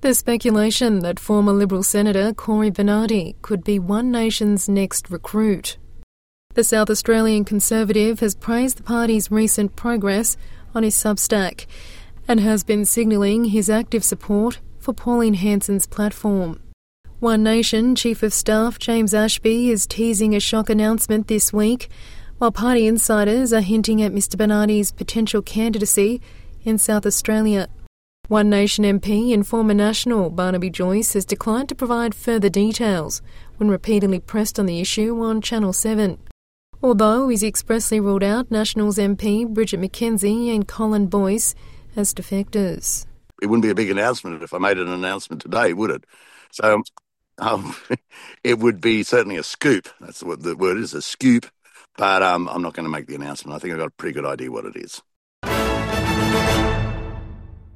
There's speculation that former Liberal Senator Cory Bernardi could be One Nation's next recruit. The South Australian Conservative has praised the party's recent progress on his Substack and has been signalling his active support for Pauline Hanson's platform. One Nation Chief of Staff James Ashby is teasing a shock announcement this week, while party insiders are hinting at Mr Bernardi's potential candidacy in South Australia. One Nation MP and former National Barnaby Joyce has declined to provide further details when repeatedly pressed on the issue on Channel 7. Although he's expressly ruled out Nationals MP Bridget McKenzie and Colin Boyce as defectors. It wouldn't be a big announcement if I made an announcement today, would it? So it would be certainly a scoop. That's what the word is, a scoop. But I'm not going to make the announcement. I think I've got a pretty good idea what it is.